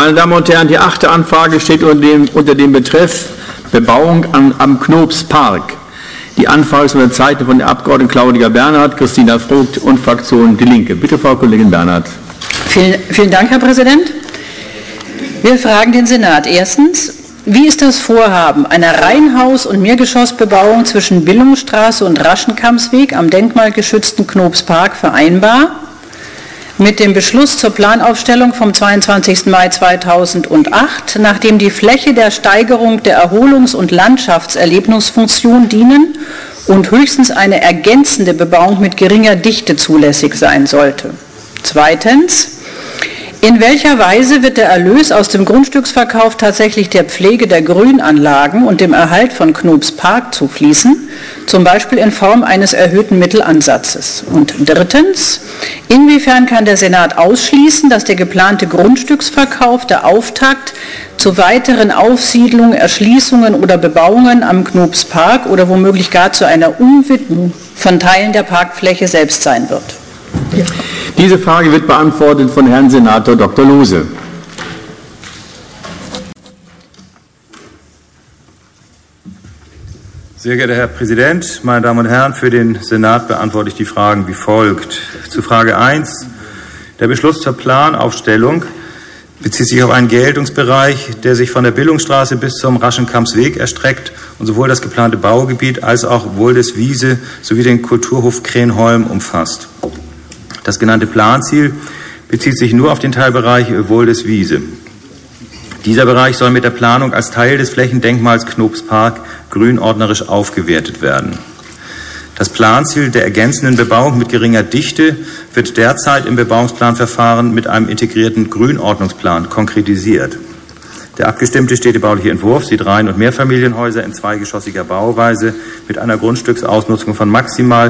Meine Damen und Herren, die 8. Anfrage steht unter dem Betreff Bebauung am Knobspark. Die Anfrage ist unterzeichnet von der Abgeordneten Claudia Bernhardt, Christina Vogt und Fraktion Die Linke. Bitte, Frau Kollegin Bernhardt. Vielen Dank, Herr Präsident. Wir fragen den Senat. Erstens, wie ist das Vorhaben einer Reihenhaus- und Mehrgeschossbebauung zwischen Billungstraße und Raschenkampsweg am denkmalgeschützten Knobspark vereinbar mit dem Beschluss zur Planaufstellung vom 22. Mai 2008, nachdem die Fläche der Steigerung der Erholungs- und Landschaftserlebnisfunktion dienen und höchstens eine ergänzende Bebauung mit geringer Dichte zulässig sein sollte? Zweitens, in welcher Weise wird der Erlös aus dem Grundstücksverkauf tatsächlich der Pflege der Grünanlagen und dem Erhalt von Knobspark zufließen, zum Beispiel in Form eines erhöhten Mittelansatzes? Und drittens, inwiefern kann der Senat ausschließen, dass der geplante Grundstücksverkauf der Auftakt zu weiteren Aufsiedlungen, Erschließungen oder Bebauungen am Knobspark oder womöglich gar zu einer Umwidmung von Teilen der Parkfläche selbst sein wird? Diese Frage wird beantwortet von Herrn Senator Dr. Lohse. Sehr geehrter Herr Präsident, meine Damen und Herren, für den Senat beantworte ich die Fragen wie folgt. Zu Frage 1. Der Beschluss zur Planaufstellung bezieht sich auf einen Geltungsbereich, der sich von der Billungstraße bis zum Raschenkampsweg erstreckt und sowohl das geplante Baugebiet als auch Wohldeswiese sowie den Kulturhof Krenholm umfasst. Das genannte Planziel bezieht sich nur auf den Teilbereich Wohldeswiese. Dieser Bereich soll mit der Planung als Teil des Flächendenkmals Knobspark grünordnerisch aufgewertet werden. Das Planziel der ergänzenden Bebauung mit geringer Dichte wird derzeit im Bebauungsplanverfahren mit einem integrierten Grünordnungsplan konkretisiert. Der abgestimmte städtebauliche Entwurf sieht Reihen- und Mehrfamilienhäuser in zweigeschossiger Bauweise mit einer Grundstücksausnutzung von maximal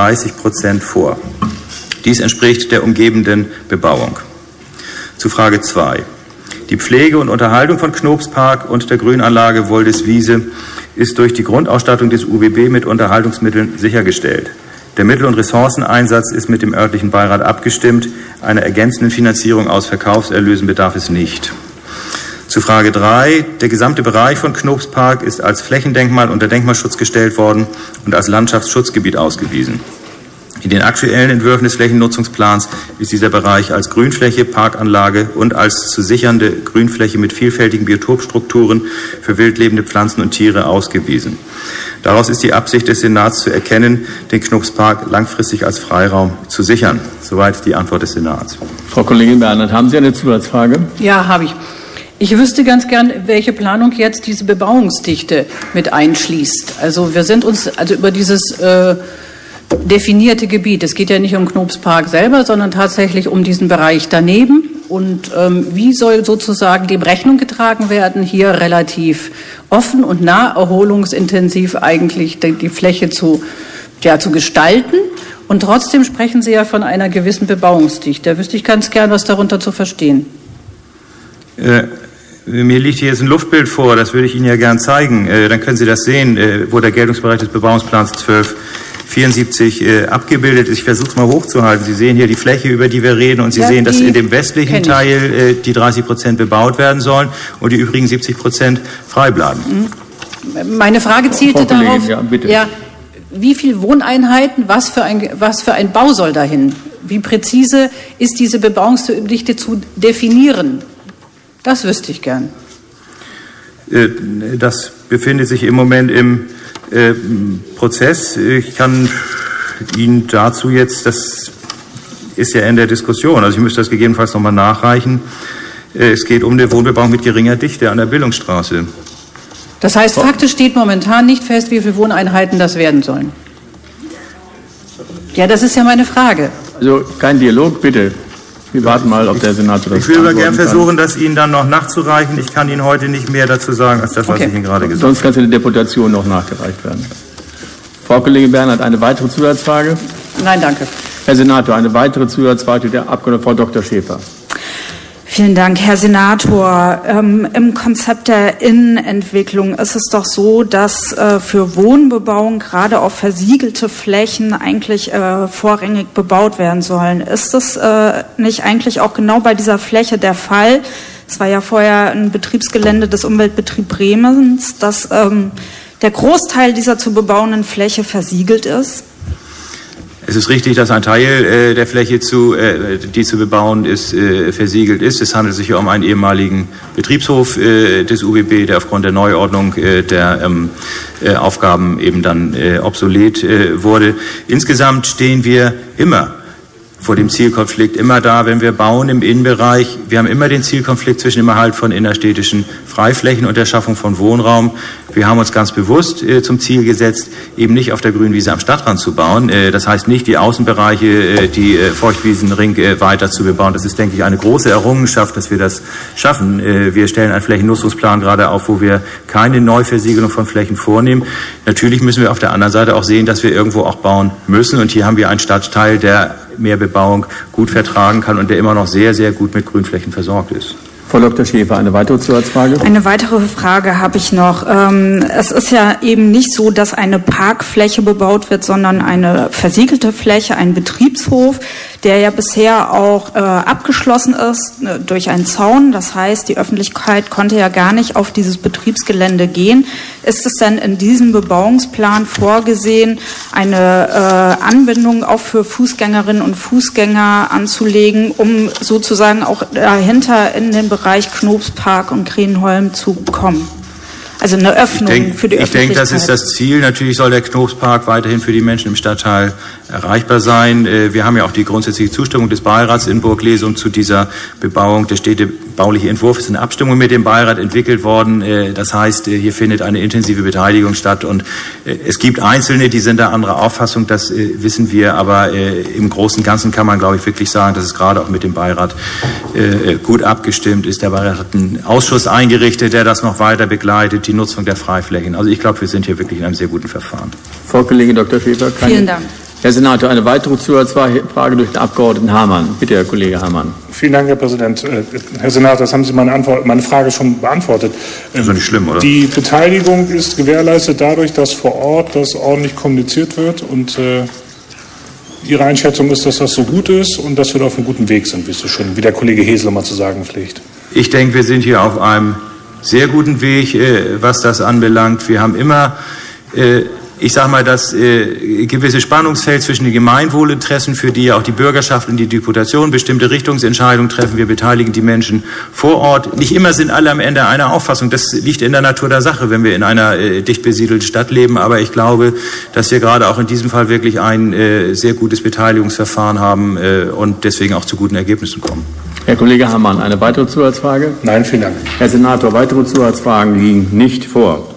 30% vor. Dies entspricht der umgebenden Bebauung. Zu Frage 2. Die Pflege und Unterhaltung von Knobspark und der Grünanlage Wohldeswiese ist durch die Grundausstattung des UWB mit Unterhaltungsmitteln sichergestellt. Der Mittel- und Ressourceneinsatz ist mit dem örtlichen Beirat abgestimmt. Einer ergänzenden Finanzierung aus Verkaufserlösen bedarf es nicht. Zu Frage 3. Der gesamte Bereich von Knobspark ist als Flächendenkmal unter Denkmalschutz gestellt worden und als Landschaftsschutzgebiet ausgewiesen. In den aktuellen Entwürfen des Flächennutzungsplans ist dieser Bereich als Grünfläche, Parkanlage und als zu sichernde Grünfläche mit vielfältigen Biotopstrukturen für wildlebende Pflanzen und Tiere ausgewiesen. Daraus ist die Absicht des Senats zu erkennen, den Knobspark langfristig als Freiraum zu sichern. Soweit die Antwort des Senats. Frau Kollegin Bernhardt, haben Sie eine Zusatzfrage? Ja, habe ich. Ich wüsste ganz gern, welche Planung jetzt diese Bebauungsdichte mit einschließt. Also wir sind uns über dieses definierte Gebiet. Es geht ja nicht um Knobspark selber, sondern tatsächlich um diesen Bereich daneben. Und wie soll sozusagen dem Rechnung getragen werden, hier relativ offen und nah erholungsintensiv eigentlich die Fläche zu gestalten? Und trotzdem sprechen Sie ja von einer gewissen Bebauungsdichte. Da wüsste ich ganz gern, was darunter zu verstehen. Mir liegt hier jetzt ein Luftbild vor, das würde ich Ihnen ja gern zeigen. Dann können Sie das sehen, wo der Geltungsbereich des Bebauungsplans 1274 abgebildet ist. Ich versuche es mal hochzuhalten. Sie sehen hier die Fläche, über die wir reden, und Sie sehen, dass in dem westlichen Teil die 30% bebaut werden sollen und die übrigen 70% frei bleiben. Meine Frage zielte darauf, wie viele Wohneinheiten, was für ein Bau soll dahin? Wie präzise ist diese Bebauungsdichte zu definieren? Das wüsste ich gern. Das befindet sich im Moment im Prozess. Ich kann Ihnen dazu jetzt, das ist ja in der Diskussion, also ich müsste das gegebenenfalls nochmal nachreichen. Es geht um eine Wohnbebauung mit geringer Dichte an der Billungstraße. Das heißt, faktisch steht momentan nicht fest, wie viele Wohneinheiten das werden sollen. Ja, das ist ja meine Frage. Also kein Dialog, bitte. Wir warten mal, ob der Senator das Ich will aber gerne versuchen, das Ihnen dann noch nachzureichen. Ich kann Ihnen heute nicht mehr dazu sagen, als das, was ich Ihnen gerade gesagt habe. Sonst kann es in der Deputation noch nachgereicht werden. Frau Kollegin Bernhardt, eine weitere Zusatzfrage? Nein, danke. Herr Senator, eine weitere Zusatzfrage der Abgeordneten Frau Dr. Schäfer. Vielen Dank, Herr Senator. Im Konzept der Innenentwicklung ist es doch so, dass für Wohnbebauung gerade auf versiegelte Flächen eigentlich vorrangig bebaut werden sollen. Ist das nicht eigentlich auch genau bei dieser Fläche der Fall? Es war ja vorher ein Betriebsgelände des Umweltbetriebs Bremens, dass der Großteil dieser zu bebauenden Fläche versiegelt ist. Es ist richtig, dass ein Teil der Fläche, die zu bebauen ist, versiegelt ist. Es handelt sich hier um einen ehemaligen Betriebshof des UBB, der aufgrund der Neuordnung der Aufgaben eben dann obsolet wurde. Insgesamt stehen wir immer vor dem Zielkonflikt, immer da, wenn wir bauen im Innenbereich. Wir haben immer den Zielkonflikt zwischen dem Erhalt von innerstädtischen Freiflächen und der Schaffung von Wohnraum. Wir haben uns ganz bewusst zum Ziel gesetzt, eben nicht auf der Grünwiese am Stadtrand zu bauen. Das heißt nicht, die Außenbereiche, die Feuchtwiesenring weiter zu bebauen. Das ist, denke ich, eine große Errungenschaft, dass wir das schaffen. Wir stellen einen Flächennutzungsplan gerade auf, wo wir keine Neuversiegelung von Flächen vornehmen. Natürlich müssen wir auf der anderen Seite auch sehen, dass wir irgendwo auch bauen müssen. Und hier haben wir einen Stadtteil, der mehr Bebauung gut vertragen kann und der immer noch sehr, sehr gut mit Grünflächen versorgt ist. Frau Dr. Schäfer, eine weitere Zusatzfrage? Eine weitere Frage habe ich noch. Es ist ja eben nicht so, dass eine Parkfläche bebaut wird, sondern eine versiegelte Fläche, ein Betriebshof, der ja bisher auch abgeschlossen ist durch einen Zaun. Das heißt, die Öffentlichkeit konnte ja gar nicht auf dieses Betriebsgelände gehen. Ist es denn in diesem Bebauungsplan vorgesehen, eine Anbindung auch für Fußgängerinnen und Fußgänger anzulegen, um sozusagen auch dahinter in den Bereich Knobspark und Krenholm zu kommen? Also eine Öffnung für die Öffentlichkeit. Ich denke, das ist das Ziel. Natürlich soll der Knobspark weiterhin für die Menschen im Stadtteil erreichbar sein. Wir haben ja auch die grundsätzliche Zustimmung des Beirats in Burglesum zu dieser Bebauung. Der städtebauliche Entwurf ist in Abstimmung mit dem Beirat entwickelt worden. Das heißt, hier findet eine intensive Beteiligung statt. Und es gibt Einzelne, die sind da anderer Auffassung, das wissen wir. Aber im Großen und Ganzen kann man, glaube ich, wirklich sagen, dass es gerade auch mit dem Beirat gut abgestimmt ist. Der Beirat hat einen Ausschuss eingerichtet, der das noch weiter begleitet, die Nutzung der Freiflächen. Also ich glaube, wir sind hier wirklich in einem sehr guten Verfahren. Frau Kollegin Dr. Schäfer. Vielen Dank. Herr Senator, eine weitere Zusatzfrage durch den Abgeordneten Hamann. Bitte, Herr Kollege Hamann. Vielen Dank, Herr Präsident. Herr Senator, das haben Sie meine Frage schon beantwortet. Das ist doch nicht schlimm, oder? Die Beteiligung ist gewährleistet dadurch, dass vor Ort das ordentlich kommuniziert wird und Ihre Einschätzung ist, dass das so gut ist und dass wir da auf einem guten Weg sind, wie der Kollege Hesler mal zu sagen pflegt. Ich denke, wir sind hier auf einem sehr guten Weg, was das anbelangt. Wir haben immer, ich sage mal, das gewisse Spannungsfeld zwischen den Gemeinwohlinteressen, für die ja auch die Bürgerschaft und die Deputation bestimmte Richtungsentscheidungen treffen. Wir beteiligen die Menschen vor Ort. Nicht immer sind alle am Ende einer Auffassung. Das liegt in der Natur der Sache, wenn wir in einer dicht besiedelten Stadt leben. Aber ich glaube, dass wir gerade auch in diesem Fall wirklich ein sehr gutes Beteiligungsverfahren haben und deswegen auch zu guten Ergebnissen kommen. Herr Kollege Hamann, eine weitere Zusatzfrage? Nein, vielen Dank. Herr Senator, weitere Zusatzfragen liegen nicht vor.